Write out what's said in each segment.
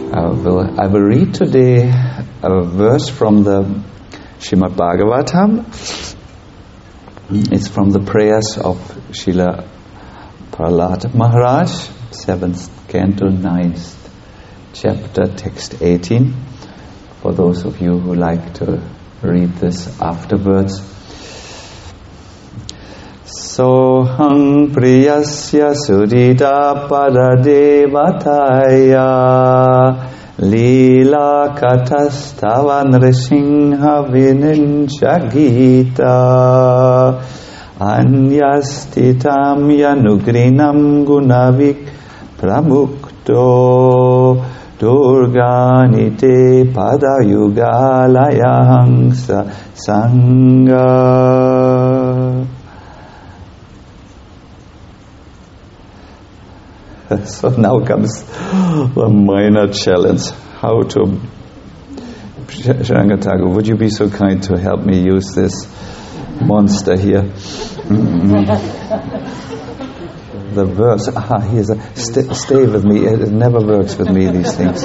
I will read today a verse from the Srimad Bhagavatam. It's from the prayers of Srila Prahlad Maharaj, 7th Canto, 9th chapter, text 18. For those of you who like to read this afterwards. Soham priyasya sudita paradevataya lila katastavan nrisingha vininchagita anyastitam yanugrinam gunavik pramukto durganite padayugalayahangsa sangha. So now comes the minor challenge. How to... Sharanga Thakur, would you be so kind to help me use this monster here? The verse. Here's a... Stay with me. It never works with me, these things.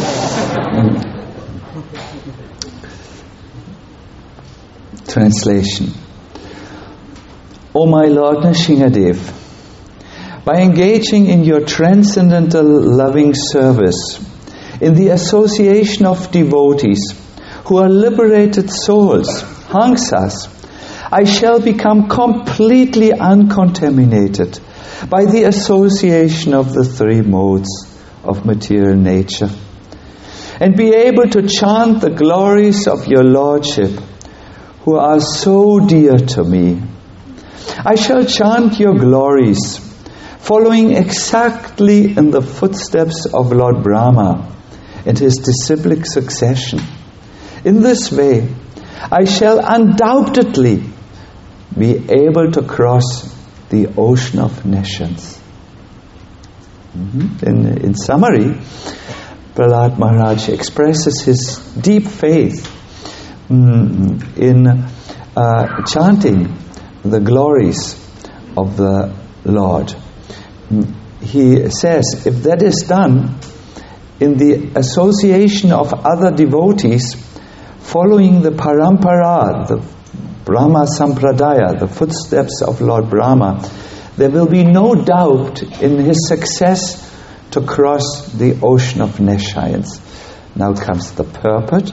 Translation. O my Lord Nrsingadev, by engaging in your transcendental loving service, in the association of devotees who are liberated souls, hangsas, I shall become completely uncontaminated by the association of the three modes of material nature, and be able to chant the glories of your Lordship, who are so dear to me. I shall chant your glories, following exactly in the footsteps of Lord Brahma and his disciplic succession. In this way, I shall undoubtedly be able to cross the ocean of nations. In summary, Prahlad Maharaj expresses his deep faith in chanting the glories of the Lord. He says, if that is done in the association of other devotees following the parampara, the Brahma Sampradaya, the footsteps of Lord Brahma, there will be no doubt in his success to cross the ocean of nescience. Now comes the purport.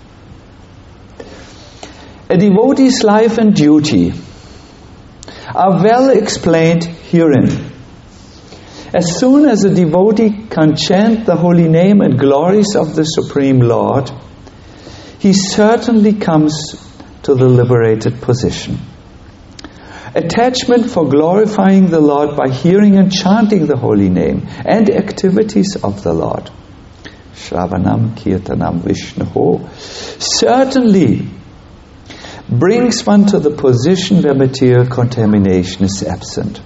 A devotee's life and duty are well explained herein. As soon as a devotee can chant the holy name and glories of the Supreme Lord, he certainly comes to the liberated position. Attachment for glorifying the Lord by hearing and chanting the holy name and activities of the Lord, Shravanam Kirtanam Vishnuho, certainly brings one to the position where material contamination is absent.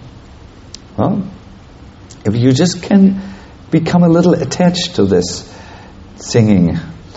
If you just can become a little attached to this singing,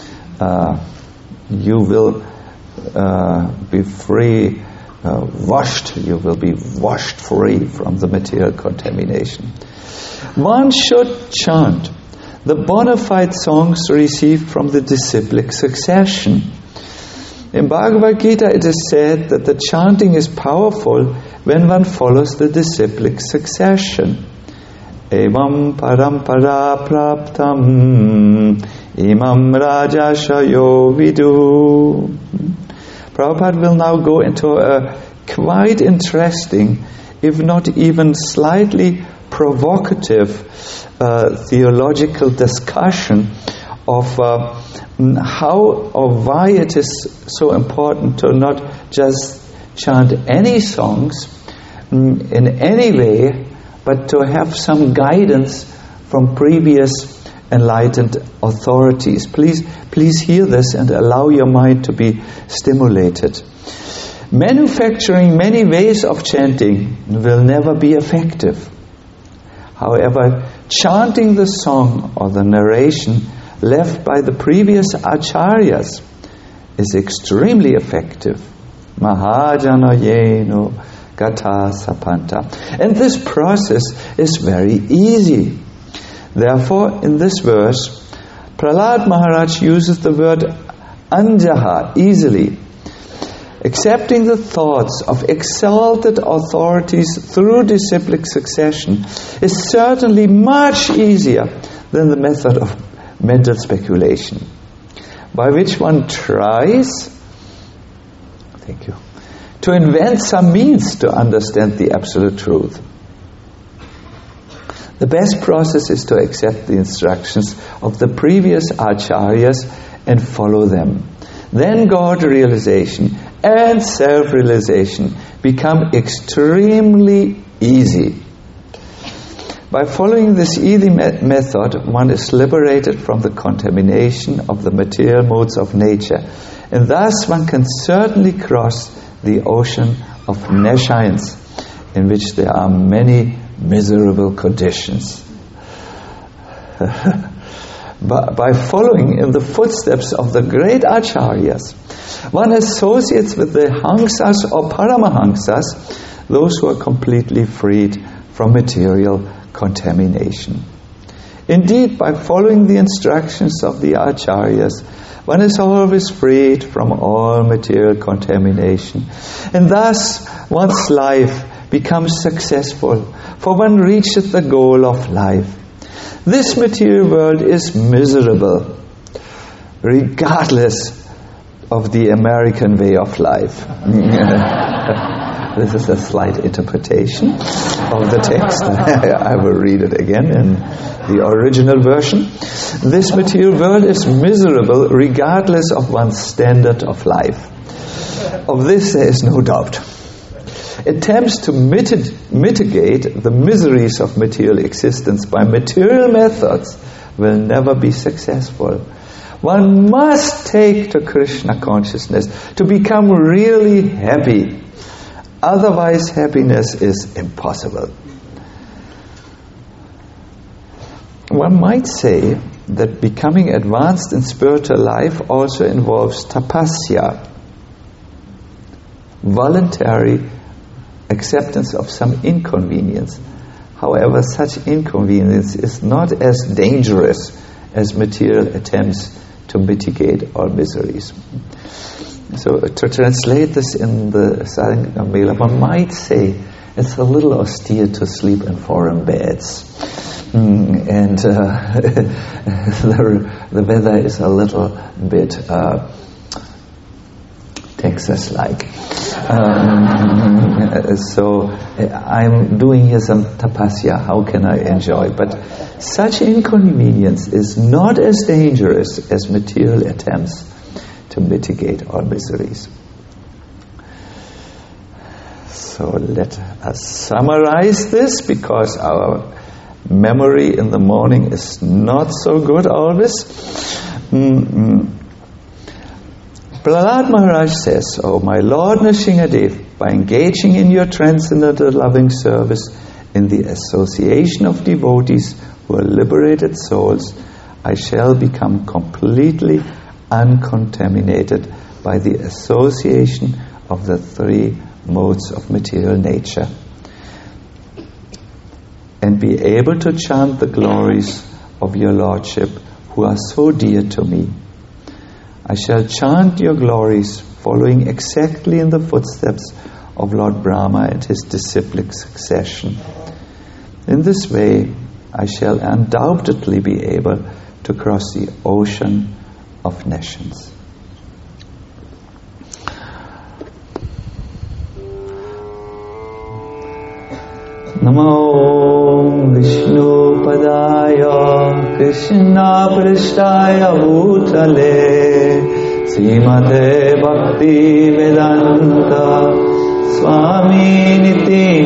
you will be free, washed. You will be washed free from the material contamination. One should chant the bona fide songs received from the disciplic succession. In Bhagavad Gita it is said that the chanting is powerful when one follows the disciplic succession. Evam parampara praptam imam rajashayo vidu. Prabhupada will now go into a quite interesting, if not even slightly provocative theological discussion of how or why it is so important to not just chant any songs in any way, but to have some guidance from previous enlightened authorities. Please hear this and allow your mind to be stimulated. Manufacturing many ways of chanting will never be effective. However, chanting the song or the narration left by the previous acharyas is extremely effective. Mahajana yeno gata sapanta. And this process is very easy. Therefore, in this verse, Prahlad Maharaj uses the word anjaha easily. Accepting the thoughts of exalted authorities through disciplic succession is certainly much easier than the method of mental speculation, by which one tries to invent some means to understand the absolute truth. The best process is to accept the instructions of the previous acharyas and follow them. Then God realization and self-realization become extremely easy. By following this easy method, one is liberated from the contamination of the material modes of nature, and thus one can certainly cross the ocean of nescience, in which there are many miserable conditions. By following in the footsteps of the great acharyas, one associates with the hangsas or paramahangsas, those who are completely freed from material contamination. Indeed, by following the instructions of the acharyas, one is always freed from all material contamination, and thus one's life becomes successful, for one reaches the goal of life. This material world is miserable, regardless of the American way of life. This is a slight interpretation of the text. I will read it again in the original version. This material world is miserable regardless of one's standard of life. Of this there is no doubt. Attempts to mitigate the miseries of material existence by material methods will never be successful. One must take to Krishna consciousness to become really happy. Otherwise, happiness is impossible. One might say that becoming advanced in spiritual life also involves tapasya, voluntary acceptance of some inconvenience. However, such inconvenience is not as dangerous as material attempts to mitigate all miseries. So to translate this in the Sadhana Mela, one might say it's a little austere to sleep in foreign beds. And the weather is a little bit Texas-like. So I'm doing here some tapasya. How can I enjoy? But such inconvenience is not as dangerous as material attempts to mitigate all miseries. So let us summarize this, because our memory in the morning is not so good always. Prahlad Maharaj says, "O my Lord Nrsingadev, by engaging in your transcendental loving service in the association of devotees who are liberated souls, I shall become completely uncontaminated by the association of the three modes of material nature, and be able to chant the glories of your Lordship, who are so dear to me. I shall chant your glories, following exactly in the footsteps of Lord Brahma and his disciplic succession. In this way, I shall undoubtedly be able to cross the ocean of nations." Namo Vishnu Padaya Krishna Prasthaya Bhutale Srimate Bhakti Vedanta Swami Niti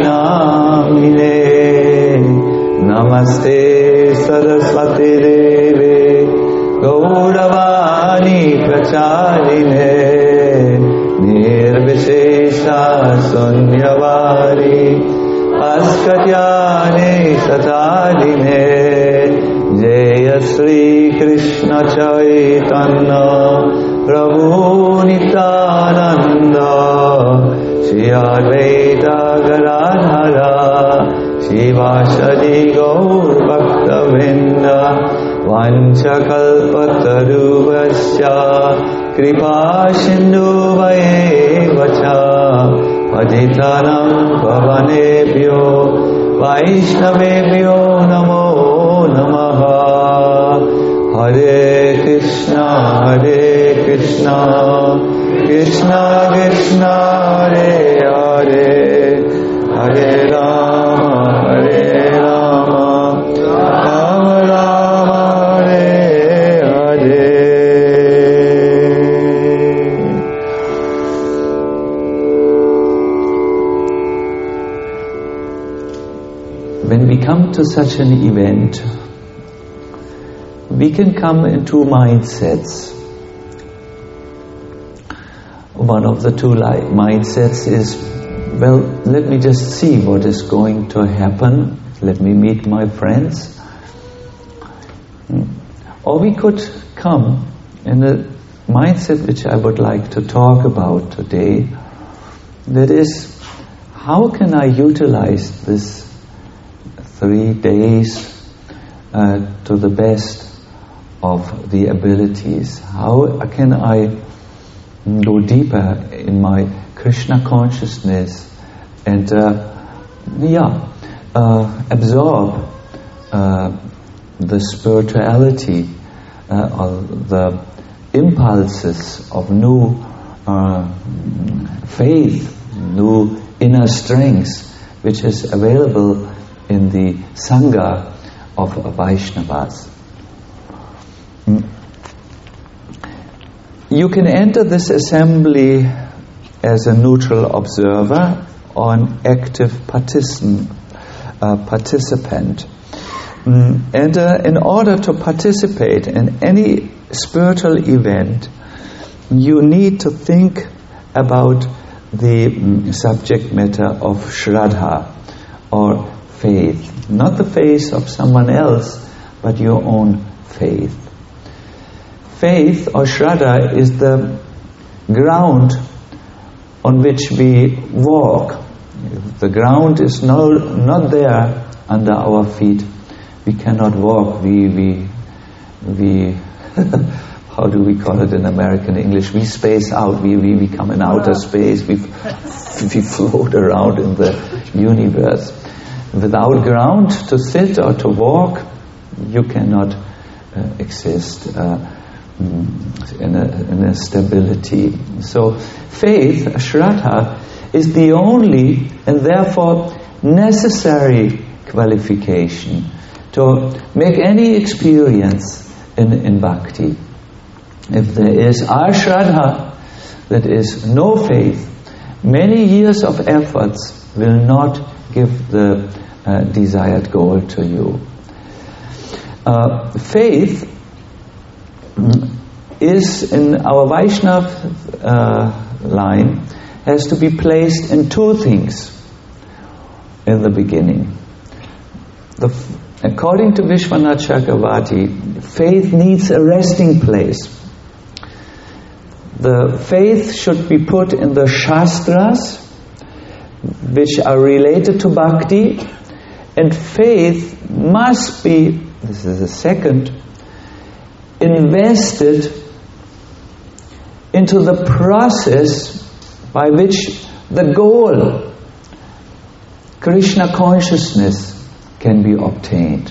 Namine Namaste Saraswati Deve Gauravani Pracharine Nirvishesha Sunyavari Askatyane Sataline Jaya Sri Krishna Chaitanya Prabhu Nityananda Shri Advaita Gadadhara Shivasadi Gaur Bhakta Vrinda vanchakalpatarubhasya kripa sindhuvayeva cha patitanam pavanebhyo vaishnavebhyo namo namaha. Hare Krishna Krishna Krishna Hare Hare Hare Rama Rama Rama Hare Hare. When we come to such an event, we can come in two mindsets. One of the two mindsets is, well, let me just see what is going to happen. Let me meet my friends. Or we could come in a mindset which I would like to talk about today. That is, how can I utilize this 3 days to the best of the abilities? How can I go deeper in my Krishna consciousness and absorb the spirituality or the impulses of new faith, new inner strength which is available in the Sangha of Vaishnavas. You can enter this assembly as a neutral observer or an active participant. And in order to participate in any spiritual event, you need to think about the subject matter of Shraddha or faith. Not the faith of someone else, but your own faith. Faith or Shraddha is the ground on which we walk. If the ground is not there under our feet, we cannot walk. We how do we call it in American English? We space out. We become in outer space. We float around in the universe. Without ground to sit or to walk, you cannot exist in a stability. So faith, Shraddha, is the only and therefore necessary qualification to make any experience in bhakti. If there is ashraddha, that is no faith, many years of efforts will not give the desired goal to you. Faith is, in our Vaishnava line, has to be placed in two things in the beginning. According to Vishwanath Chakravarti, faith needs a resting place. The faith should be put in the Shastras, which are related to bhakti, and faith must be, this is the second, invested into the process by which the goal, Krishna consciousness, can be obtained.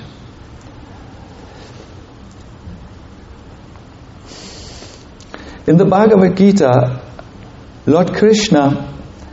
In the Bhagavad Gita, Lord Krishna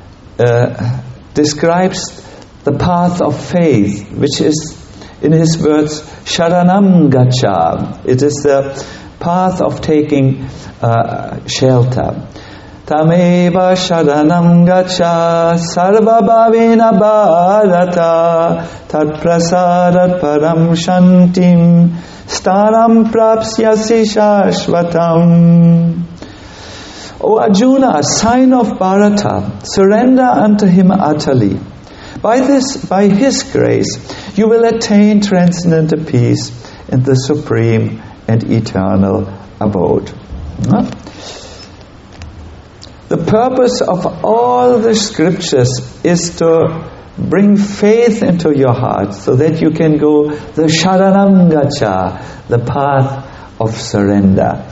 describes the path of faith, which is, in his words, Sharanam Gacha. It is the path of taking shelter. Tameva Sharanam Gacha Sarva Bhavena Bharata Tat Prasadat Param Shantim Staram Prapsyasi Shashvatam. O Arjuna, sign of Bharata, surrender unto him utterly. By his grace, you will attain transcendental peace in the supreme and eternal abode. The purpose of all the scriptures is to bring faith into your heart so that you can go the Sharanam Gacha, the path of surrender.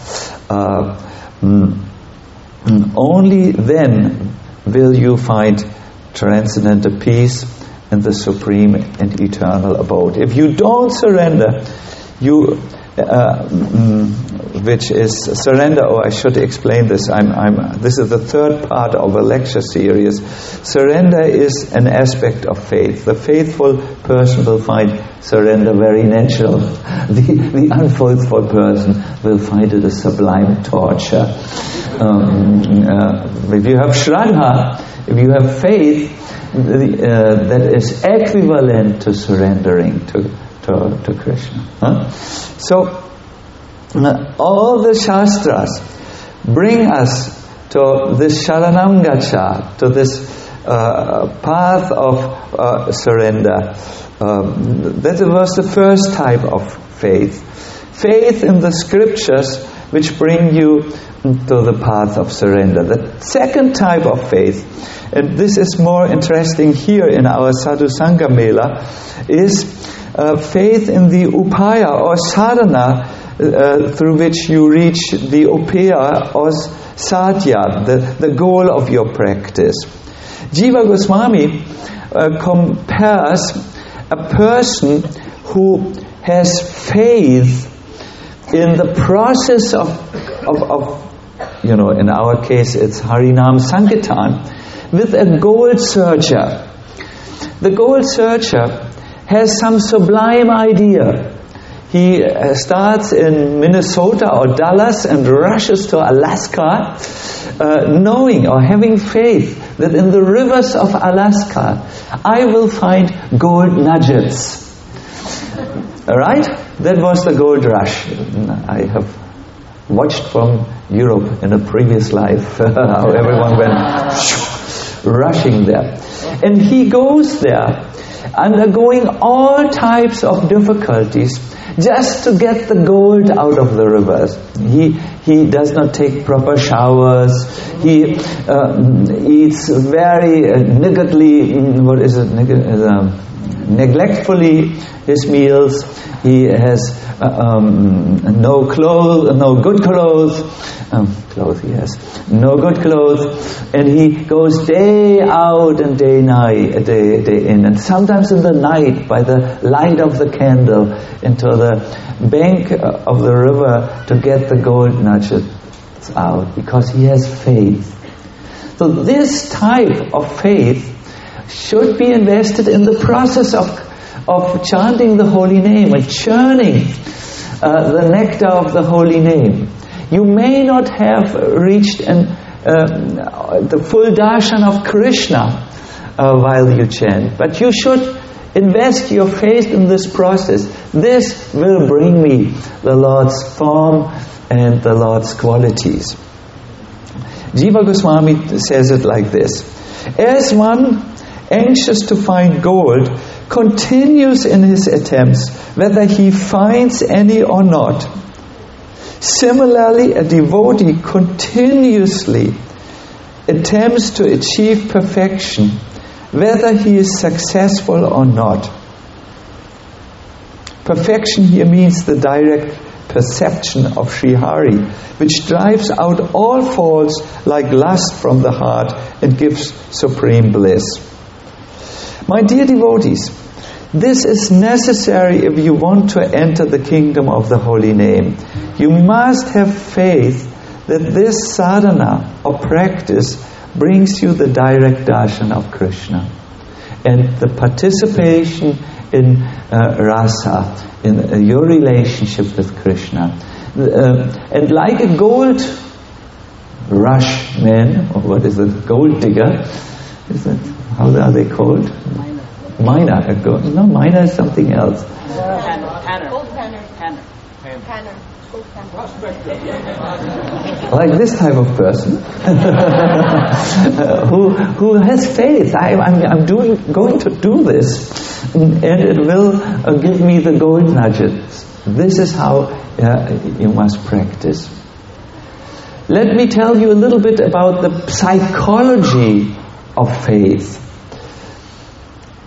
Only then will you find transcendental peace and the supreme and eternal abode. If you don't surrender, which is surrender, or I should explain this. This is the third part of a lecture series. Surrender is an aspect of faith. The faithful person will find surrender very natural. The unfaithful person will find it a sublime torture. If you have Shraddha, if you have faith, that is equivalent to surrendering to Krishna. So all the Shastras bring us to this Sharanam Gacha, to this path of surrender. That was the first type of faith. Faith in the scriptures which bring you to the path of surrender. The second type of faith, and this is more interesting here in our Sadhu Sangha Mela, is faith in the upaya or sadhana through which you reach the upaya or sadhya, the goal of your practice. Jiva Goswami compares a person who has faith in the process of in our case it's Harinam Sankirtan, with a gold searcher. The gold searcher has some sublime idea. He starts in Minnesota or Dallas and rushes to Alaska, knowing or having faith that in the rivers of Alaska I will find gold nuggets. Alright? That was the gold rush. I have watched from Europe in a previous life how everyone went rushing there. And he goes there undergoing all types of difficulties just to get the gold out of the rivers. He does not take proper showers. He eats very neglectfully his meals. He has no good clothes, and he goes day out and day in, and sometimes in the night by the light of the candle into the bank of the river to get the gold nuggets out, because he has faith. So this type of faith should be invested in the process of chanting the holy name and churning the nectar of the holy name. You may not have reached the full darshan of Krishna while you chant, but you should invest your faith in this process. This will bring me the Lord's form and the Lord's qualities. Jiva Goswami says it like this: as one anxious to find gold continues in his attempts, whether he finds any or not, similarly a devotee continuously attempts to achieve perfection, whether he is successful or not. Perfection here means the direct perception of Sri Hari, which drives out all faults like lust from the heart and gives supreme bliss. My dear devotees, this is necessary if you want to enter the kingdom of the holy name. You must have faith that this sadhana or practice brings you the direct darshan of Krishna and the participation in rasa, in your relationship with Krishna. And like a gold rush man, or what is it, gold digger, is it, how are they called? Miner. No, miner is something else. Tanner. Like this type of person who has faith. I'm going to do this, and it will give me the gold nuggets. This is how you must practice. Let me tell you a little bit about the psychology of faith.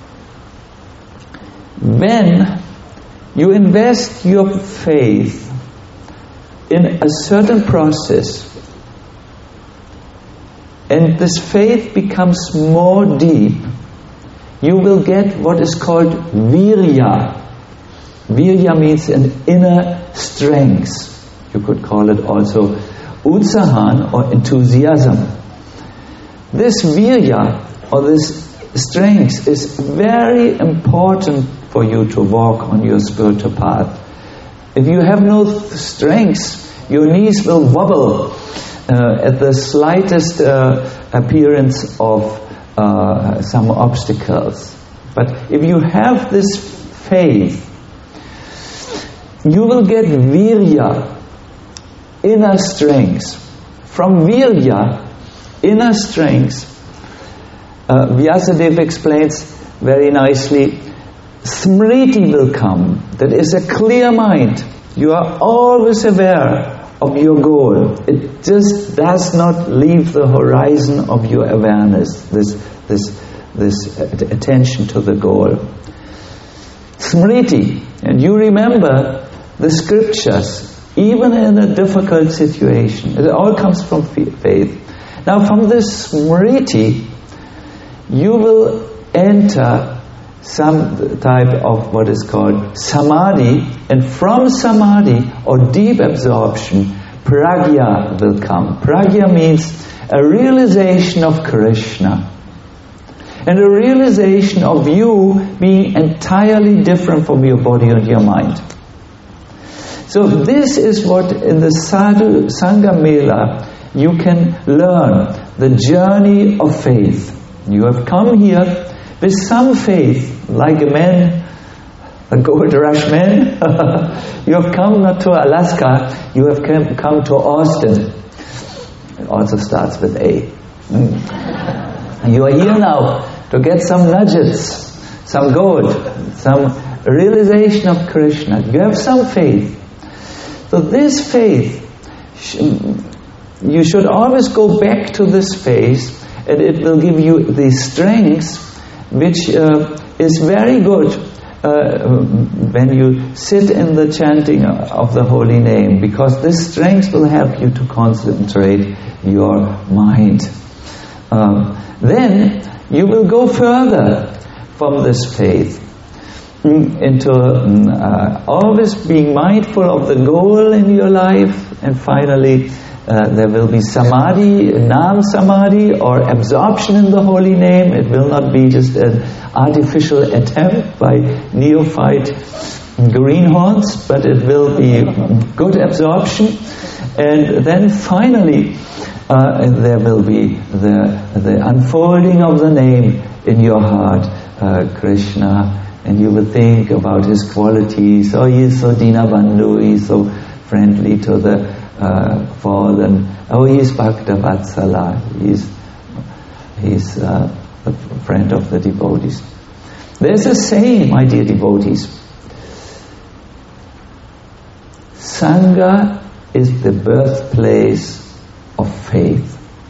when you invest your faith in a certain process, and this faith becomes more deep, you will get what is called virya. Virya means an inner strength. You could call it also utsahan or enthusiasm. This virya or this strength is very important for you to walk on your spiritual path. If you have no strength, your knees will wobble at the slightest appearance of some obstacles. But if you have this faith, you will get virya, inner strength. From virya, inner strength, Vyasadeva explains very nicely, smriti will come. That is a clear mind. You are always aware of your goal. It just does not leave the horizon of your awareness, this attention to the goal. Smriti, and you remember the scriptures, even in a difficult situation. It all comes from faith. Now from this smriti, you will enter some type of what is called samadhi, and from samadhi or deep absorption, pragya will come. Pragya means a realization of Krishna and a realization of you being entirely different from your body and your mind. So this is what in the Sadhu Sangha Mela you can learn, the journey of faith. You have come here with some faith, like a man, a gold rush man. You have come not to Alaska, you have come to Austin. It also starts with A. You are here now to get some nuggets, some gold, some realization of Krishna. You have some faith. So this faith, you should always go back to this faith, and it will give you the strength which is very good when you sit in the chanting of the holy name, because this strength will help you to concentrate your mind. Then you will go further from this faith into always being mindful of the goal in your life, and finally there will be samadhi, nam samadhi, or absorption in the holy name. It will not be just an artificial attempt by neophyte greenhorns, but it will be good absorption. And then finally there will be the unfolding of the name in your heart, Krishna, and you will think about his qualities. Oh, he is so Dinabandhu, he is so friendly to the fallen. Oh, he is Bhakta Vatsala, he is a friend of the devotees. There's a saying, my dear devotees, Sangha is the birthplace of faith.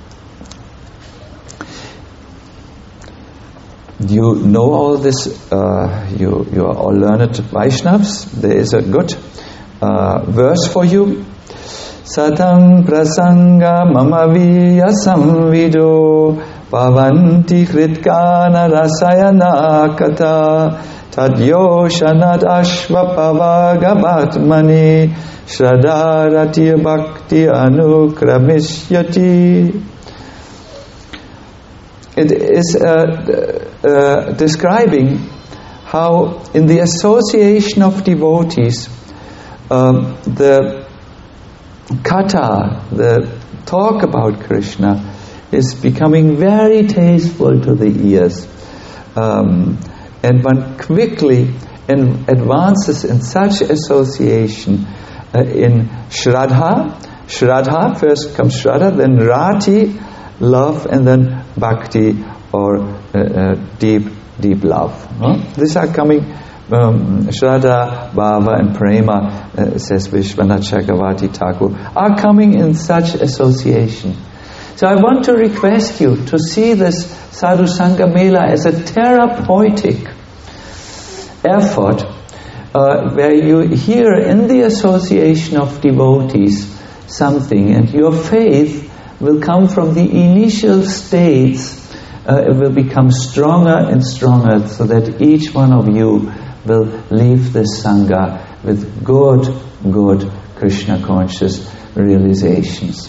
You know all this, you are all learned Vaishnavas. There is a good verse for you. Satang prasanga mama viya samvido pavanti kritkana rasayana kata tadyo shanat ashva pavagavatmani shraddharati bhakti anukramishyati. It is describing how in the association of devotees the katha, the talk about Krishna, is becoming very tasteful to the ears, and one quickly advances in such association in Shraddha, first comes Shraddha, then Rati, love, and then Bhakti, or deep love. These are coming, Shraddha, Bhava and Prema, says Vishwanath Chakravarti Thakur, are coming in such association. So I want to request you to see this Sadhu Sangha Mela as a therapeutic effort where you hear in the association of devotees something, and your faith will come from the initial states. It will become stronger and stronger, so that each one of you will leave this Sangha with good Krishna conscious realizations.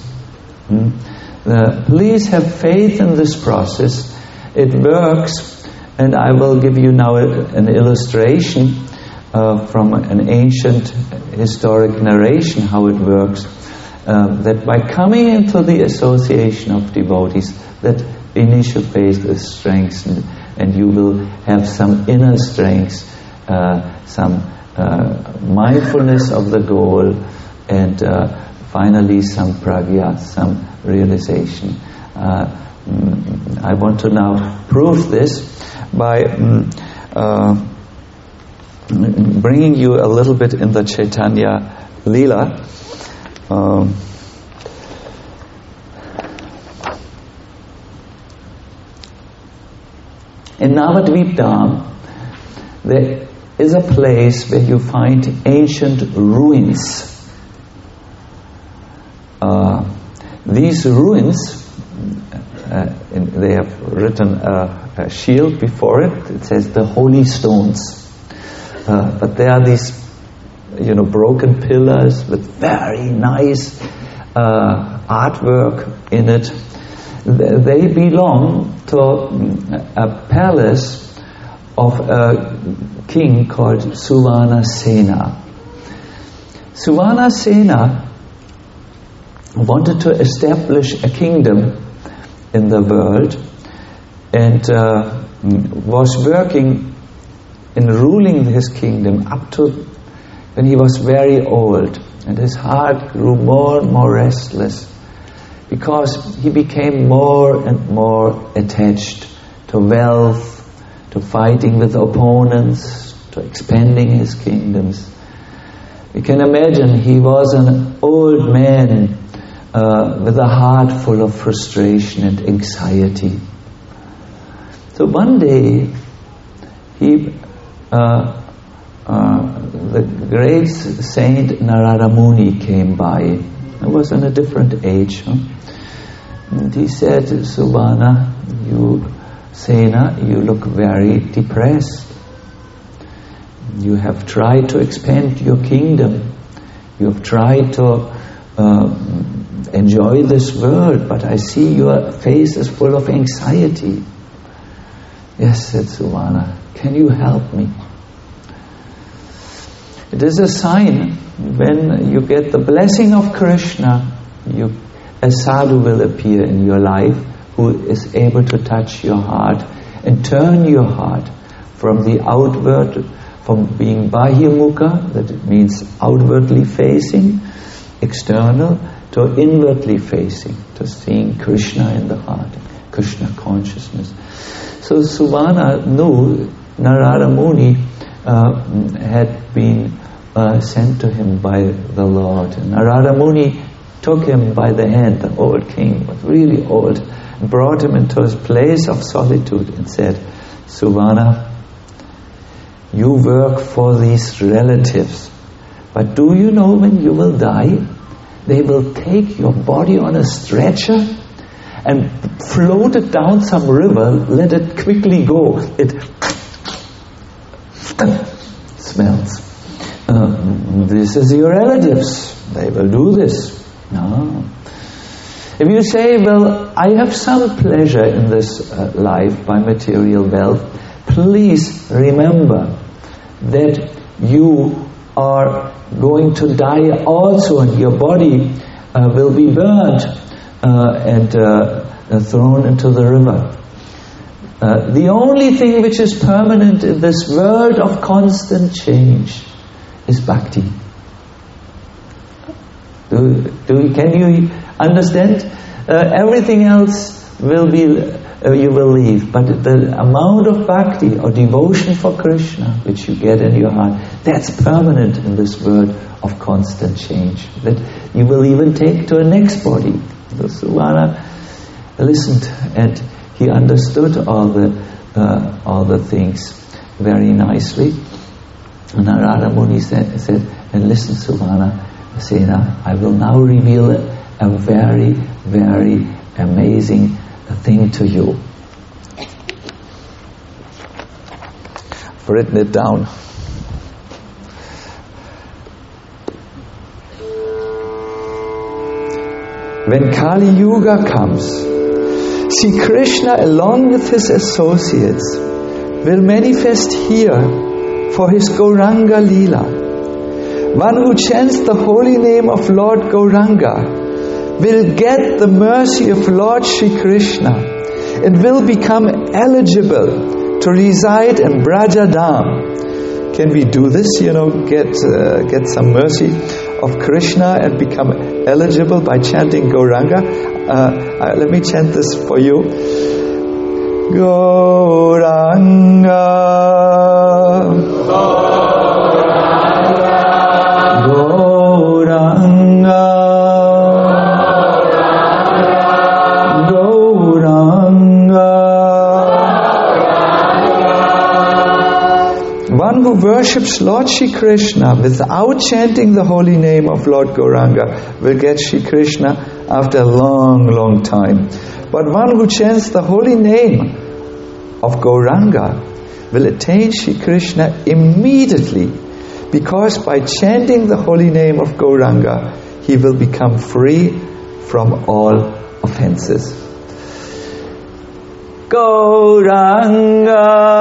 Please have faith in this process. It works, and I will give you now an illustration from an ancient historic narration how it works. That by coming into the association of devotees, that initial faith is strengthened, and you will have some inner strength, some mindfulness of the goal, and finally some pragya, some realization. I want to now prove this by bringing you a little bit in the Chaitanya Leela. In Navadvip Dham, there is a place where you find ancient ruins. These ruins, they have written a shield before it. It says the holy stones. But there are these, broken pillars with very nice artwork in it. They belong to a palace of a king called Suvanasena. Suvanasena wanted to establish a kingdom in the world, and was working in ruling his kingdom up to when he was very old, and his heart grew more and more restless, because he became more and more attached to wealth, to fighting with opponents, to expanding his kingdoms. You can imagine he was an old man with a heart full of frustration and anxiety. So one day, the great saint Narada Muni came by. It was in a different age. And he said, Suvana, you look very depressed. You have tried to expand your kingdom. You have tried to enjoy this world, but I see your face is full of anxiety. Yes, said Suvana, can you help me? It is a sign when you get the blessing of Krishna, a sadhu will appear in your life who is able to touch your heart and turn your heart from the outward, from being bahimukha, that it means outwardly facing, external, to inwardly facing, to seeing Krishna in the heart, Krishna consciousness. So Suvana knew Narada Muni had been sent to him by the Lord. And Narada Muni took him by the hand, the old king was really old, and brought him into his place of solitude and said, Suvana, you work for these relatives, but do you know when you will die? They will take your body on a stretcher and float it down some river, let it quickly go. It smells. This is your relatives. They will do this. No. If you say, well, I have some pleasure in this life by material wealth, please remember that you are going to die also, and your body will be burnt and thrown into the river. The only thing which is permanent in this world of constant change is bhakti. Can you understand? Everything else will be, you will leave. But the amount of bhakti or devotion for Krishna which you get in your heart, that's permanent in this world of constant change. That you will even take to a next body. The Suvana listened and he understood all the things very nicely. Narada Muni said, and listen, Suvana Sena, I will now reveal a very, very amazing thing to you. I've written it down. When Kali Yuga comes, Sri Krishna along with his associates will manifest here for his Gauranga Leela. One who chants the holy name of Lord Gauranga will get the mercy of Lord Sri Krishna and will become eligible to reside in Brajadam. Can we do this? Get some mercy of Krishna and become eligible by chanting Gauranga? Let me chant this for you. Gauranga, Gauranga, Gauranga. One who worships Lord Shri Krishna without chanting the holy name of Lord Gauranga will get Shri Krishna after a long, long time. But one who chants the holy name of Gauranga will attain Shri Krishna immediately, because by chanting the holy name of Gauranga, he will become free from all offenses. Gauranga,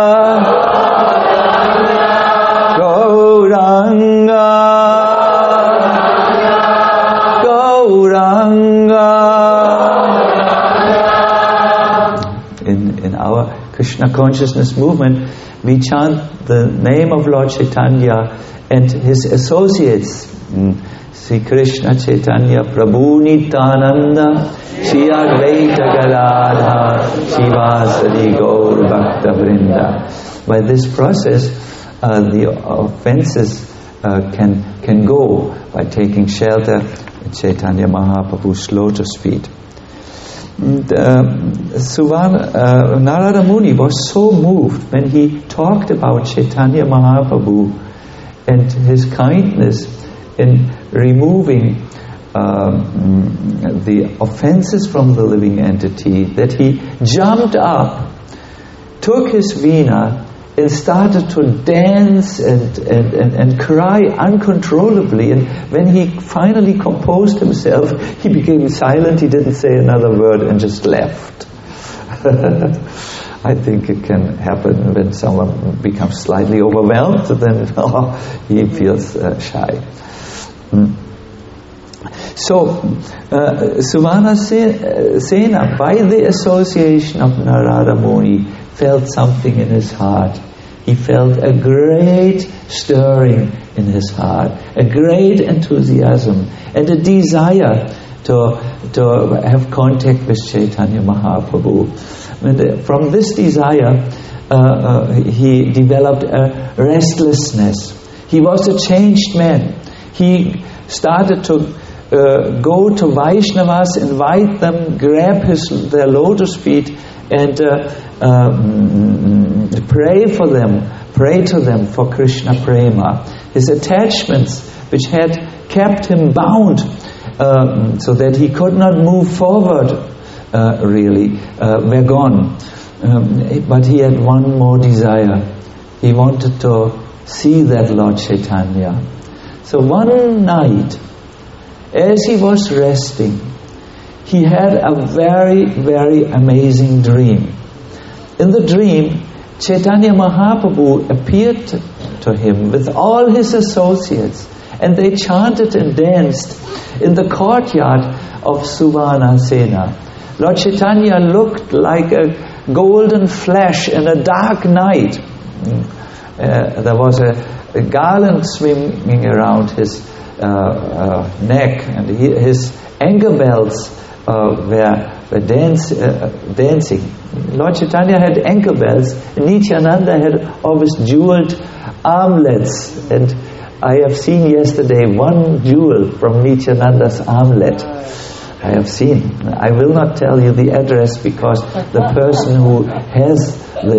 Gauranga, Gauranga. In our Krishna consciousness movement, we chant the name of Lord Chaitanya and his associates. Sri Krishna Chaitanya Prabhu Nityananda Shri Advaita Gadadhar Shivasadi Gaur Bhakta Vrinda. By this process, the offenses can go by taking shelter in Chaitanya Mahaprabhu's lotus feet. Narada Muni was so moved when he talked about Chaitanya Mahaprabhu and his kindness in removing the offenses from the living entity, that he jumped up, took his veena and started to dance and cry uncontrollably. And when he finally composed himself, he became silent, he didn't say another word and just left. I think it can happen when someone becomes slightly overwhelmed, then he feels shy. So, Suvana Sena, by the association of Narada Muni, felt something in his heart. He felt a great stirring in his heart, a great enthusiasm, and a desire to have contact with Chaitanya Mahaprabhu. And from this desire, he developed a restlessness. He was a changed man. He started to go to Vaishnavas, invite them, grab their lotus feet, and pray to them for Krishna Prema. His attachments, which had kept him bound, so that he could not move forward, were gone. But he had one more desire. He wanted to see that Lord Chaitanya. So one night, as he was resting, he had a very, very amazing dream. In the dream, Chaitanya Mahaprabhu appeared to him with all his associates, and they chanted and danced in the courtyard of Suvana Sena. Lord Chaitanya looked like a golden flash in a dark night. There was a garland swinging around his neck, and his ankle bells were dancing. Lord Chaitanya had ankle bells, and Nityananda had always jeweled armlets, and I have seen yesterday one jewel from Nityananda's armlet. I have seen. I will not tell you the address, because the person who has this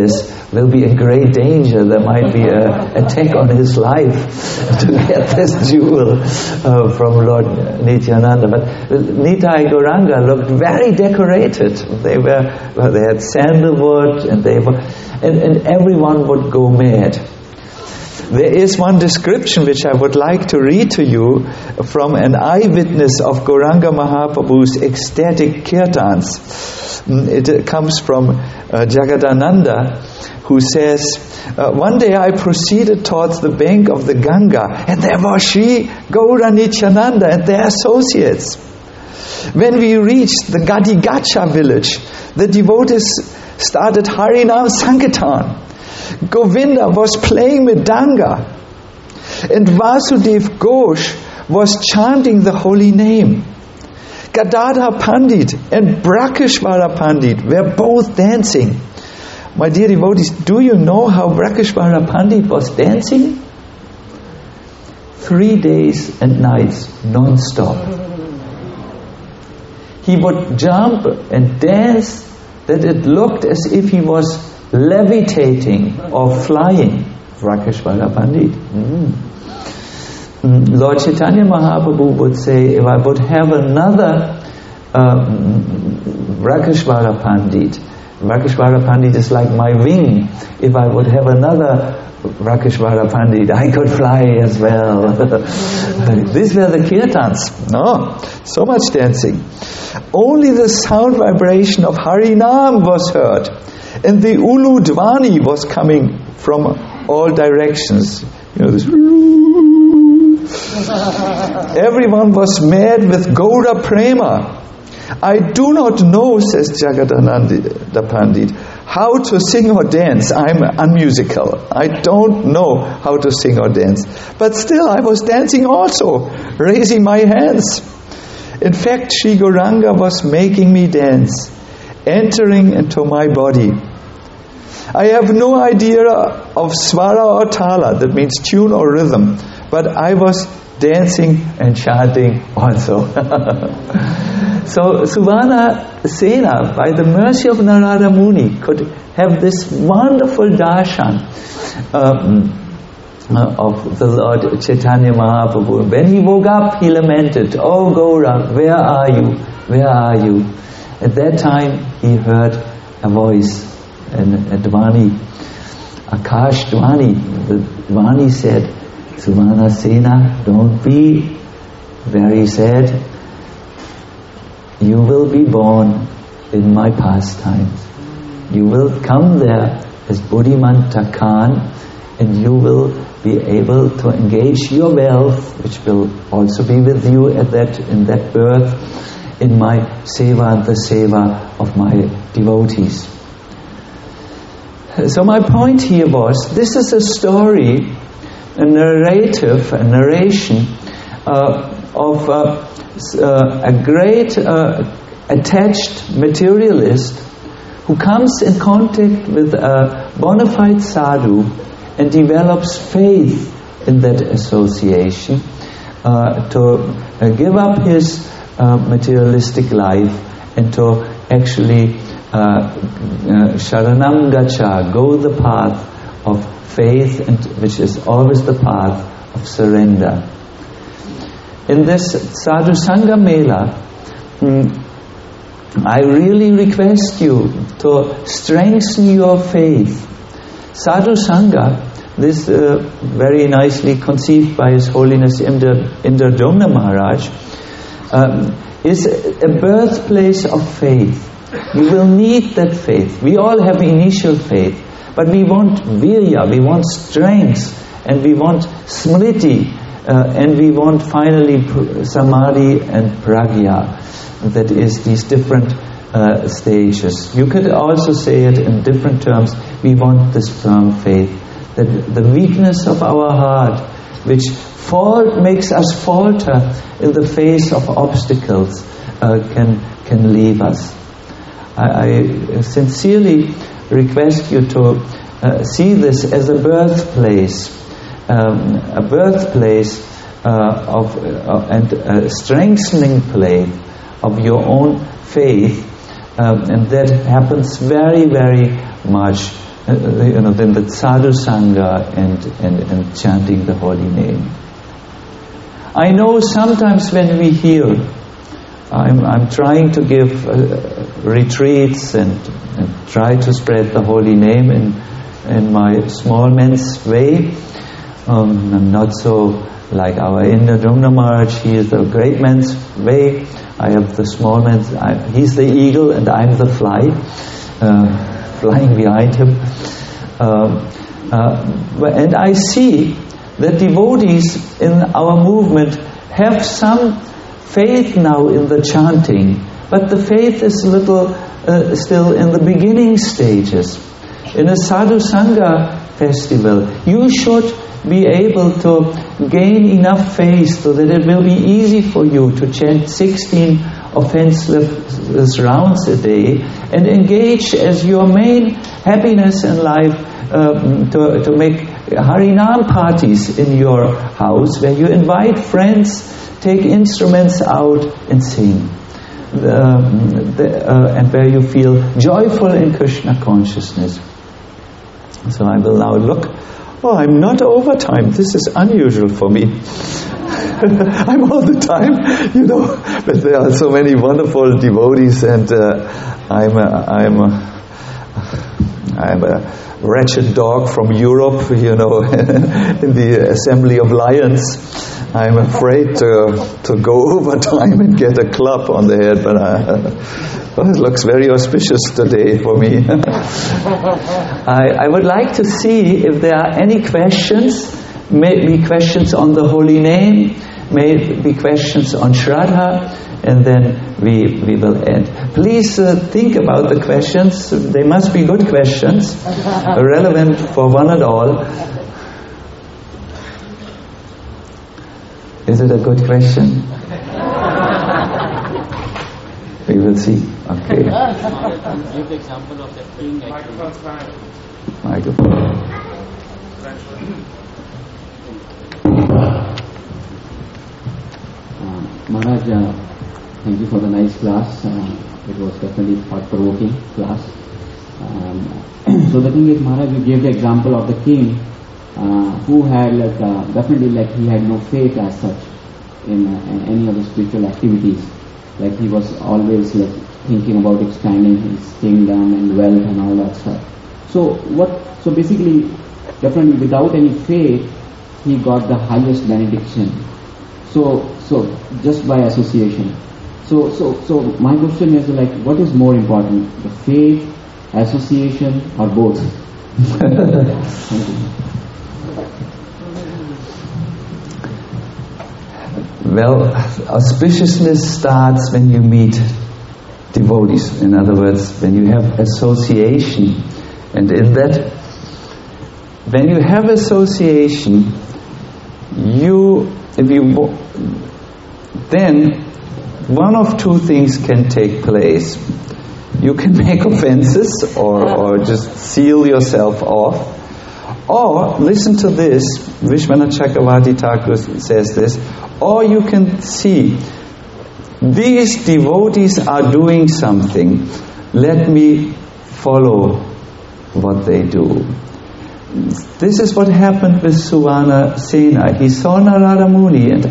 will be in great danger. There might be an attack on his life to get this jewel from Lord Nityananda. But Nitai Gauranga looked very decorated. They had sandalwood, and and everyone would go mad. There is one description which I would like to read to you from an eyewitness of Gauranga Mahaprabhu's ecstatic kirtans. It comes from Jagadananda, who says, one day I proceeded towards the bank of the Ganga, and there was Sri Gaura Nityananda and their associates. When we reached the Gadigacha village, the devotees started Harinam Sankirtan. Govinda was playing Mridanga, and Vasudev Ghosh was chanting the holy name. Gadadhar Pandit and Brakeshwara Pandit were both dancing. My dear devotees, do you know how Brakeshwara Pandit was dancing? 3 days and nights, non-stop. He would jump and dance that it looked as if he was levitating or flying. Brakeshwara Pandit. Lord Chaitanya Mahaprabhu would say, if I would have another Brakeshwara Pandit, Brakeshwara Pandit is like my wing. If I would have another Brakeshwara Pandit, I could fly as well. These were the kirtans. No, so much dancing. Only the sound vibration of Harinam was heard, and the Ulu Dwani was coming from all directions. This. Everyone was mad with Gaura Prema. I do not know, says Jagadananda Pandit, how to sing or dance. I'm unmusical. I don't know how to sing or dance. But still I was dancing also, raising my hands. In fact, Sri Gauranga was making me dance, entering into my body. I have no idea of swara or tala, that means tune or rhythm, but I was dancing and chanting also. So Suvarna Sena, by the mercy of Narada Muni, could have this wonderful darshan of the Lord Chaitanya Mahaprabhu. When he woke up, he lamented, "Oh Gaura, where are you? Where are you?" At that time, he heard a voice, a Dwani, Akash Dwani. The Dwani said, "Suvarna Sena, don't be very sad. You will be born in my pastimes. You will come there as Buddhimanta Khan, and you will be able to engage your wealth, which will also be with you in that birth, in my seva and the seva of my devotees." So my point here was, this is a story, a narration of a great attached materialist who comes in contact with a bona fide sadhu and develops faith in that association to give up his materialistic life and to actually sharanam gacha, go the path of faith, and which is always the path of surrender. In this Sadhu Sangha Mela, I really request you to strengthen your faith. Sadhu Sangha, this very nicely conceived by His Holiness Indradumna Maharaj, is a birthplace of faith. You will need that faith. We all have initial faith, but we want virya, we want strength, and we want smriti, and we want finally samadhi and pragya. That is these different stages. You could also say it in different terms. We want this firm faith, that the weakness of our heart, which makes us falter in the face of obstacles, can leave us. I sincerely request you to see this as a birthplace and a strengthening place of your own faith, and that happens very, very much then the sadhu sangha and chanting the holy name. I know sometimes when we hear, I'm trying to give retreats and try to spread the holy name in my small man's way. I'm not so like our Indradumna Maharaj. He is the great man's way. I have the small man's. He's the eagle and I'm the fly, flying behind him. And I see that devotees in our movement have some faith now in the chanting, but the faith is a little still in the beginning stages. In a sadhu sangha festival, you should be able to gain enough faith so that it will be easy for you to chant 16 offenseless rounds a day and engage as your main happiness in life to make Harinam parties in your house where you invite friends, take instruments out and sing. And where you feel joyful in Krishna consciousness. So I will now look. Oh, I'm not overtime. This is unusual for me. I'm all the time, but there are so many wonderful devotees, and I'm a wretched dog from Europe, in the Assembly of Lions. I'm afraid to go overtime and get a club on the head, but it looks very auspicious today for me. I would like to see if there are any questions, maybe questions on the holy name, maybe questions on Shraddha, and then we will end. Please think about the questions. They must be good questions, relevant for one and all. Is it a good question? We will see. Okay. Give the example of the king actually. Microphone. Maharaj, thank you for the nice class. It was definitely thought-provoking class. So the thing is, Maharaj, you gave the example of the king who had definitely he had no faith as such in any of the spiritual activities. Like he was always thinking about expanding his kingdom and wealth and all that stuff. So basically, definitely without any faith, he got the highest benediction. So just by association. So my question is what is more important, the faith, association, or both? Thank you. Well, auspiciousness starts when you meet devotees. In other words, when you have association. And in that, when you have association, then one of two things can take place. You can make offenses or just seal yourself off. Or, listen to this, Vishwanath Chakravarti Thakur says this, or you can see, these devotees are doing something, let me follow what they do. This is what happened with Suvarna Sena. He saw Narada Muni, and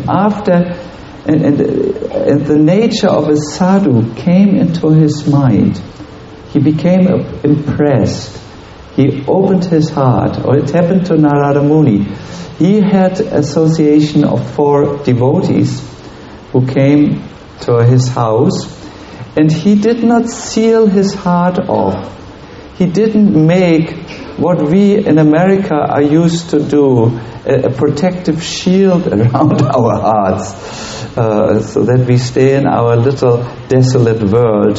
the nature of a sadhu came into his mind. He became impressed. He opened his heart, or it happened to Narada Muni. He had association of 4 devotees who came to his house, and he did not seal his heart off. He didn't make what we in America are used to do, a protective shield around our hearts, so that we stay in our little desolate world.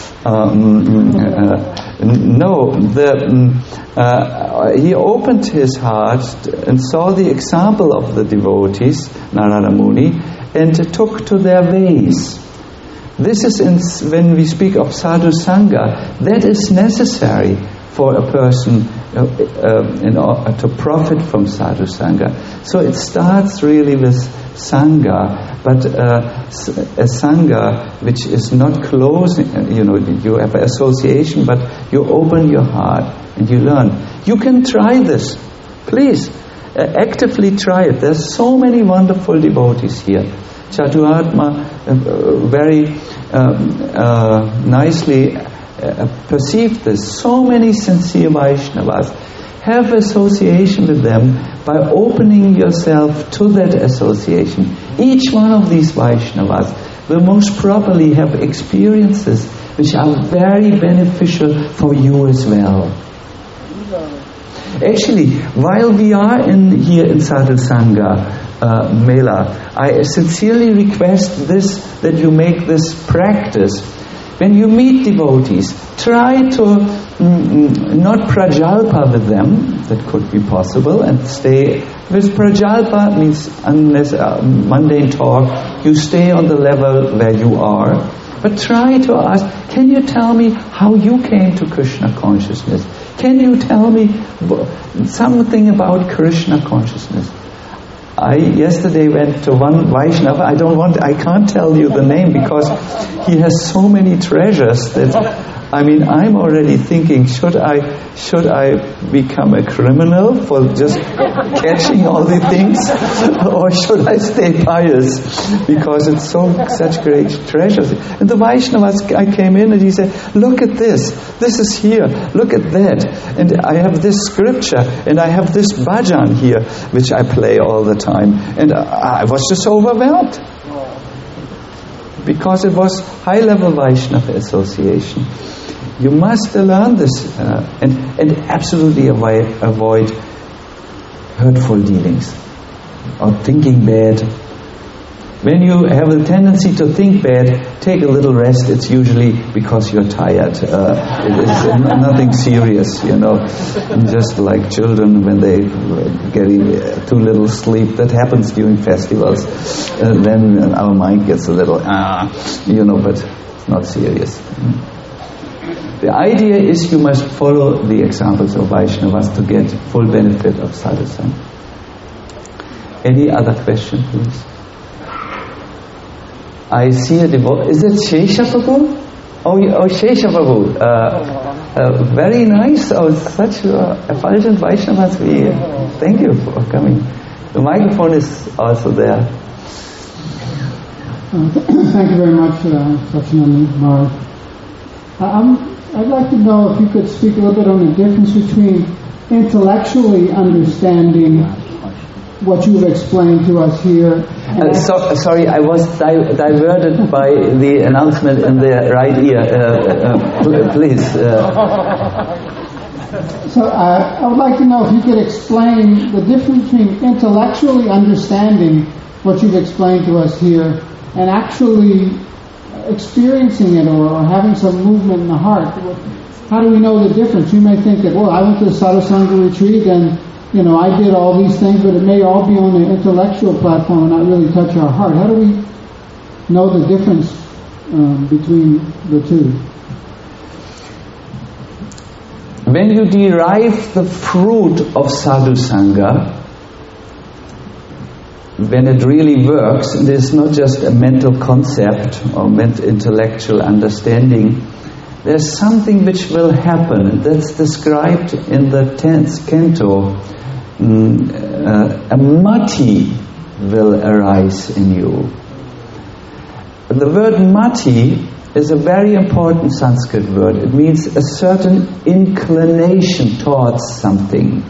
He opened his heart and saw the example of the devotees, Narada Muni, and took to their ways. This is when we speak of sadhu sangha, that is necessary for a person to profit from sadhu sangha. So it starts really with sangha, but a sangha which is not close. You have an association, but you open your heart and you learn. You can try this, please. Actively try it. There's so many wonderful devotees here. Chaturatma very nicely perceived this. So many sincere Vaishnavas. Have association with them by opening yourself to that association. Each one of these Vaishnavas will most probably have experiences which are very beneficial for you as well. Actually, while we are here in Sadhu Sangha Mela, I sincerely request that you make this practice. When you meet devotees, try to not prajalpa with them. That could be possible, and stay with prajalpa means unless mundane talk, you stay on the level where you are. But try to ask, can you tell me how you came to Krishna consciousness? Can you tell me something about Krishna consciousness? I yesterday went to one Vaishnava. I can't tell you the name because he has so many treasures that, I'm already thinking, should I become a criminal for just catching all the things, or should I stay pious because it's such great treasures? And the Vaishnavas, I came in and he said, look at this is here, look at that, and I have this scripture, and I have this bhajan here, which I play all the time, and I was just overwhelmed. Because it was high-level Vaishnava association. You must learn this and absolutely avoid hurtful dealings or thinking bad. When you have a tendency to think bad, take a little rest. It's usually because you're tired. It is nothing serious, Just like children when they getting too little sleep. That happens during festivals. Then our mind gets a little, but it's not serious. The idea is you must follow the examples of Vaishnavas to get full benefit of sadhusanga. Any other question, please? I see a devotee. Is it Shesha Prabhu? Oh, Shesha Prabhu. Very nice. Such effulgent Vaishnavas. Thank you for coming. The microphone is also there. Thank you very much, Satchidananda Maharaj. I'd like to know if you could speak a little bit on the difference between intellectually understanding what you've explained to us here. Sorry, I was diverted by the announcement in the right ear. Please. So I would like to know if you could explain the difference between intellectually understanding what you've explained to us here and actually experiencing it or having some movement in the heart. How do we know the difference? You may think that, I went to the Sadhu Sangha retreat and I did all these things, but it may all be on the intellectual platform and not really touch our heart. How do we know the difference between the two? When you derive the fruit of Sadhu Sangha, when it really works, it is not just a mental concept or intellectual understanding. There's something which will happen that's described in the 10th canto. A mati will arise in you. The word mati is a very important Sanskrit word. It means a certain inclination towards something.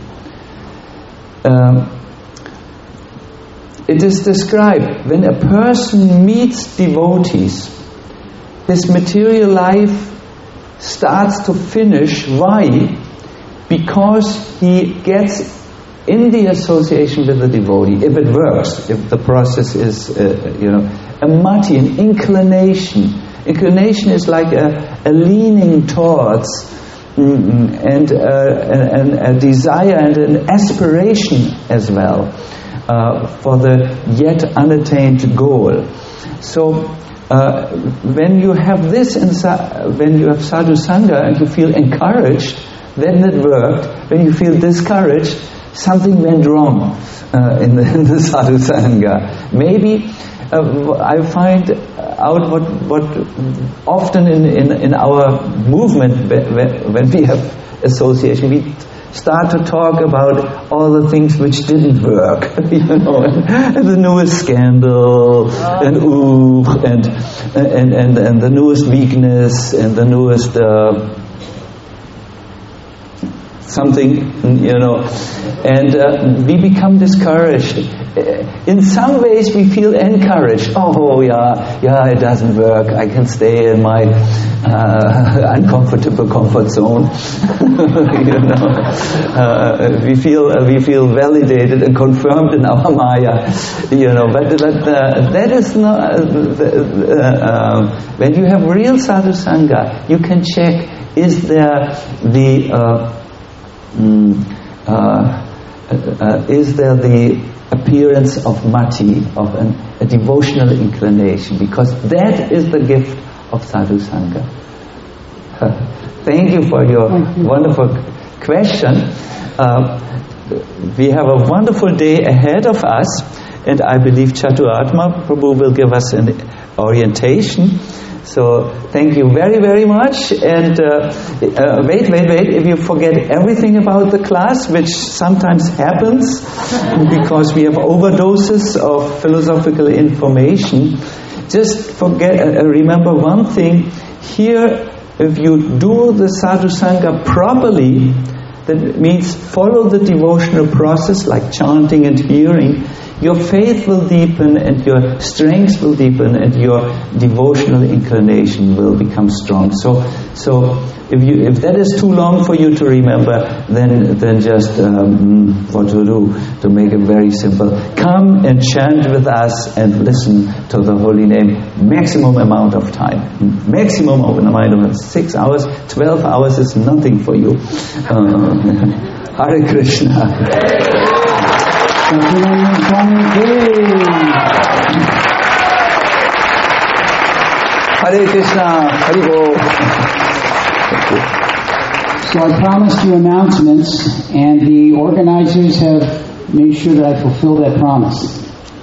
It is described when a person meets devotees, his material life starts to finish. Why? Because he gets in the association with the devotee, if it works, if the process is, a mati, an inclination. Inclination is like a leaning towards and a desire and an aspiration as well for the yet unattained goal. So when you have this, when you have sadhu sangha and you feel encouraged, then it worked. When you feel discouraged, something went wrong in the sadhu sangha. Maybe I find out what often in our movement, when we have association, we start to talk about all the things which didn't work, and the newest scandal, and the newest weakness, and the newest something, and we become discouraged. In some ways we feel encouraged. Oh yeah, it doesn't work. I can stay in my uncomfortable comfort zone. We feel validated and confirmed in our Maya. But that is not. When you have real sadhu sangha, you can check: is there the appearance of mati, of a devotional inclination, because that is the gift of sadhu sangha. Thank you for your wonderful question. We have a wonderful day ahead of us, and I believe Chaturatma Prabhu will give us an orientation. So thank you very, very much. And wait. If you forget everything about the class, which sometimes happens because we have overdoses of philosophical information, just remember one thing. Here, if you do the sadhu sangha properly, that means follow the devotional process like chanting and hearing, your faith will deepen and your strength will deepen and your devotional inclination will become strong. So if that is too long for you to remember, then just what to do to make it very simple. Come and chant with us and listen to the holy name maximum amount of time. Maximum amount of 6 hours, 12 hours is nothing for you. Hare Krishna. Hare Krishna, Hare Bol. So I promised you announcements, and the organizers have made sure that I fulfill that promise.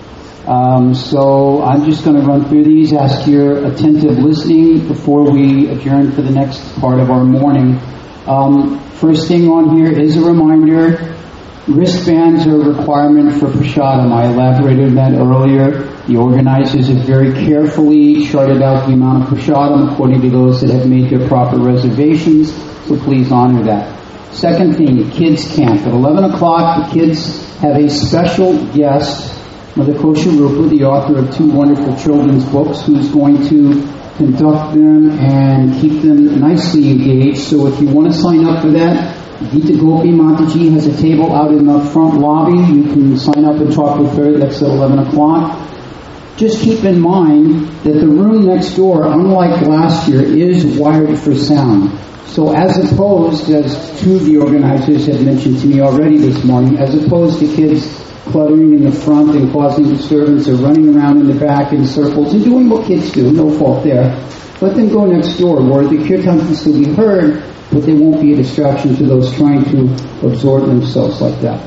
So I'm just going to run through these, ask your attentive listening before we adjourn for the next part of our morning. First thing on here is a reminder. Wristbands are a requirement for prasadam. I elaborated on that earlier. The organizers have very carefully charted out the amount of prasadam according to those that have made their proper reservations, so please honor that. Second thing, kids camp. At 11 o'clock, the kids have a special guest, Mother Kosha Rupa, the author of 2 wonderful children's books, who's going to conduct them and keep them nicely engaged. So if you want to sign up for that, Gita Gopi Mataji has a table out in the front lobby. You can sign up and talk with her. That's at 11 o'clock. Just keep in mind that the room next door, unlike last year, is wired for sound. So as opposed, as 2 of the organizers have mentioned to me already this morning, as opposed to kids cluttering in the front and causing disturbance or running around in the back in circles and doing what kids do, no fault there, let them go next door where the kirtan can still be heard, but they won't be a distraction to those trying to absorb themselves like that.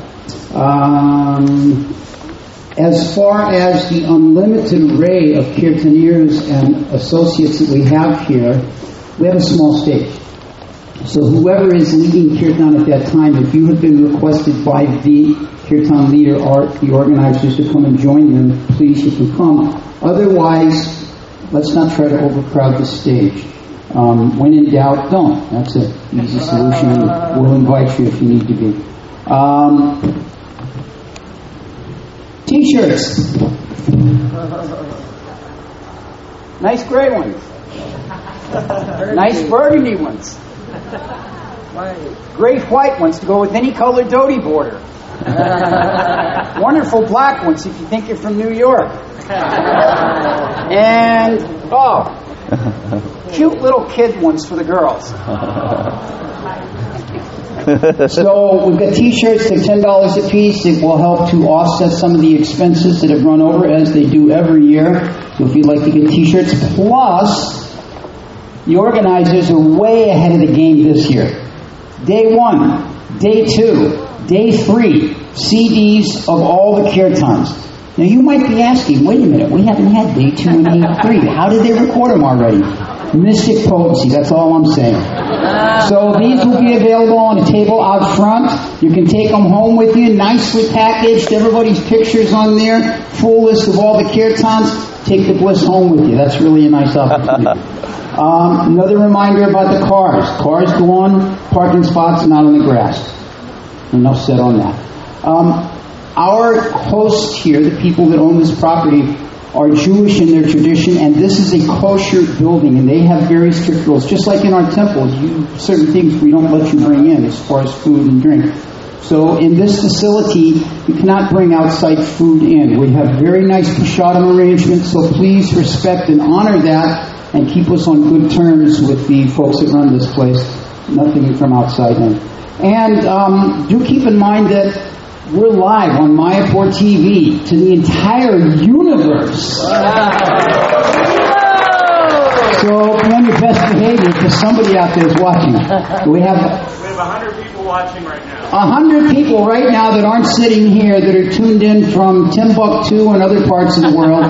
As far as the unlimited array of kirtaniers and associates that we have here, we have a small stage. So whoever is leading kirtan at that time, if you have been requested by the kirtan leader or the organizers to come and join them, please, you can come. Otherwise, let's not try to overcrowd the stage. When in doubt, don't. That's an easy solution. We'll invite you if you need to be. T-shirts. Nice gray ones. Nice burgundy ones. Great white ones to go with any colored dhoti border. Wonderful black ones if you think you're from New York. And, cute little kid ones for the girls. So we've got T-shirts at $10 a piece. It will help to offset some of the expenses that have run over as they do every year. So if you'd like to get T-shirts, plus the organizers are way ahead of the game this year. Day 1, Day 2, Day 3, CDs of all the kirtans. Now you might be asking, wait a minute, we haven't had day 2 and day 3. How did they record them already? Mystic potency, that's all I'm saying. So these will be available on a table out front. You can take them home with you, nicely packaged, everybody's pictures on there, full list of all the kirtans. Take the bliss home with you. That's really a nice opportunity. Another reminder about the cars. Cars go on parking spots, not on the grass. Enough said on that. Our hosts here, the people that own this property, are Jewish in their tradition, and this is a kosher building, and they have very strict rules. Just like in our temples, certain things we don't let you bring in as far as food and drink. So in this facility, you cannot bring outside food in. We have very nice prasadam arrangements, so please respect and honor that and keep us on good terms with the folks that run this place. Nothing from outside in. And do keep in mind that we're live on Mayapur TV to the entire universe. So be on your best behavior because somebody out there is watching. We have 100 people watching right now. 100 people right now that aren't sitting here that are tuned in from Timbuktu and other parts of the world.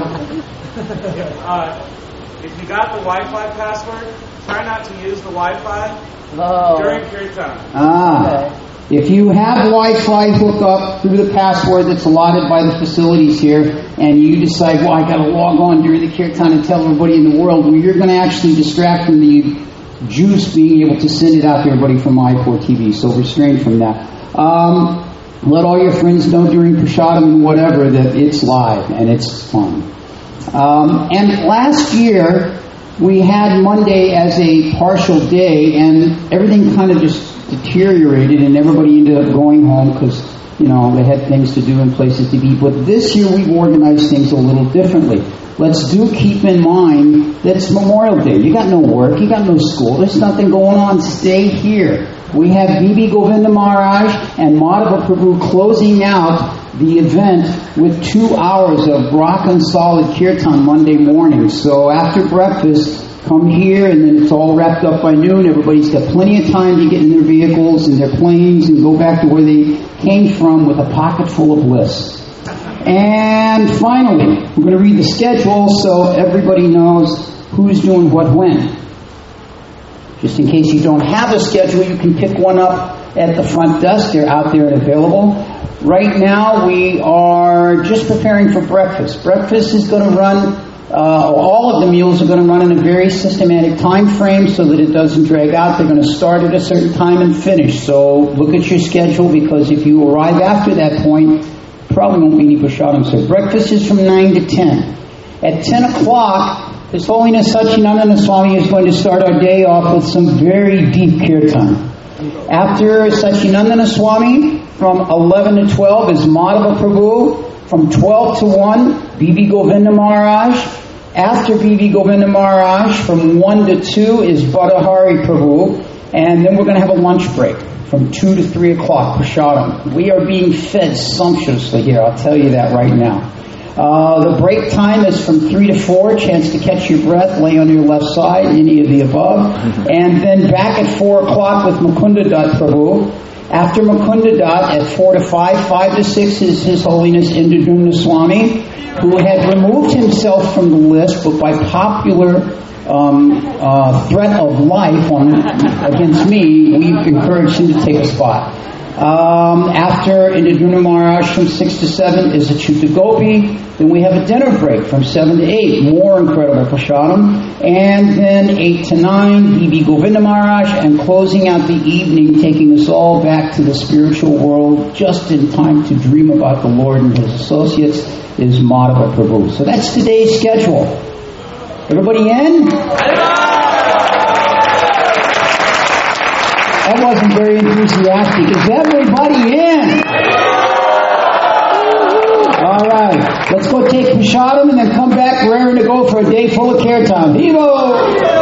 If you got the Wi-Fi password, try not to use the Wi-Fi during kirtan. If you have Wi-Fi hooked up through the password that's allotted by the facilities here, and you decide, well, I got to log on during the kirtan and tell everybody in the world, well, you're going to actually distract from the juice being able to send it out to everybody from Mayapur TV. So restrain from that. Let all your friends know during prasadam and whatever that it's live and it's fun. And last year we had Monday as a partial day, and everything kind of just deteriorated, and everybody ended up going home because, they had things to do and places to be. But this year we've organized things a little differently. Let's keep in mind that it's Memorial Day. You got no work, you got no school, there's nothing going on. Stay here. We have Bibi Govinda Maharaj and Madhava Prabhu closing out the event with 2 hours of rock and solid kirtan Monday morning. So after breakfast, come here, and then it's all wrapped up by noon. Everybody's got plenty of time to get in their vehicles and their planes and go back to where they came from with a pocket full of bliss. And finally, we're going to read the schedule so everybody knows who's doing what when. Just in case you don't have a schedule, you can pick one up at the front desk. They're out there and available. Right now, we are just preparing for breakfast. Breakfast is going to run, all of the meals are going to run in a very systematic time frame so that it doesn't drag out. They're going to start at a certain time and finish. So look at your schedule, because if you arrive after that point, probably won't be any prasadam. So breakfast is from 9 to 10. At 10 o'clock, His Holiness Satchidananda Swami is going to start our day off with some very deep kirtan. After Satchidananda Swami, from 11 to 12 is Madhava Prabhu. From 12 to 1, Bibi Govinda Maharaj. After Bibi Govinda Maharaj, from 1 to 2 is Badahari Prabhu. And then we're going to have a lunch break from 2 to 3 o'clock, prasadam. We are being fed sumptuously here, I'll tell you that right now. The break time is from 3 to 4, chance to catch your breath, lay on your left side, any of the above. And then back at 4 o'clock with Mukunda Dutt Prabhu. After Mukunda Dutt at 4 to 5, 5 to 6 is His Holiness Indradumna Swami, who had removed himself from the list, but by popular threat of life against me, we've encouraged him to take a spot. After Indradumna Maharaj from 6 to 7 is Achyuta Gopi. Then we have a dinner break from 7 to 8, more incredible prasadam. And then 8 to 9, Bibi Govinda Maharaj, and closing out the evening, taking us all back to the spiritual world just in time to dream about the Lord and His associates, is Madhava Prabhu. So that's today's schedule. Everybody in? That wasn't very enthusiastic. Is everybody in? All right. Let's go take prasadam and then come back raring to go for a day full of kirtan. Vivo!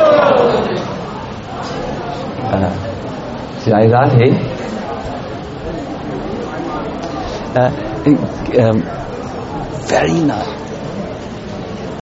Jai Radhe. Very nice.